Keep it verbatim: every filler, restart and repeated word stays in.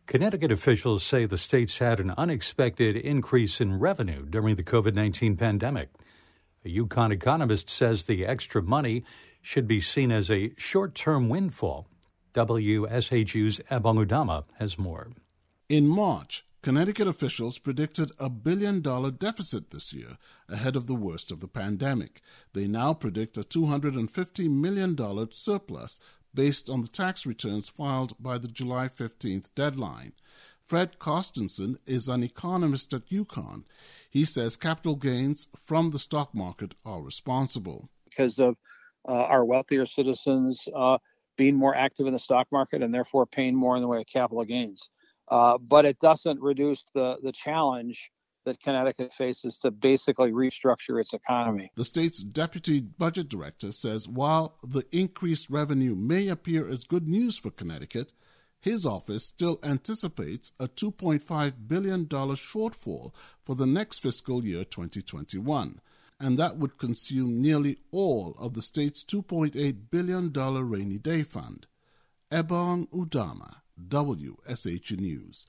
Connecticut officials say the state's had an unexpected increase in revenue during the covid nineteen pandemic. A UConn economist says the extra money should be seen as a short-term windfall. W S H U's Ebong Udama has more. In March, Connecticut officials predicted a billion-dollar deficit this year, ahead of the worst of the pandemic. They now predict a two hundred fifty million dollars surplus based on the tax returns filed by the July fifteenth deadline. Fred Carstensen is an economist at UConn. He says capital gains from the stock market are responsible. Because of uh, our wealthier citizens uh, being more active in the stock market and therefore paying more in the way of capital gains. Uh, but it doesn't reduce the, the challenge that Connecticut faces to basically restructure its economy. The state's deputy budget director says while the increased revenue may appear as good news for Connecticut, his office still anticipates a two point five billion dollars shortfall for the next fiscal year twenty twenty-one, and that would consume nearly all of the state's two point eight billion dollars rainy day fund. Ebong Udama, W S H News.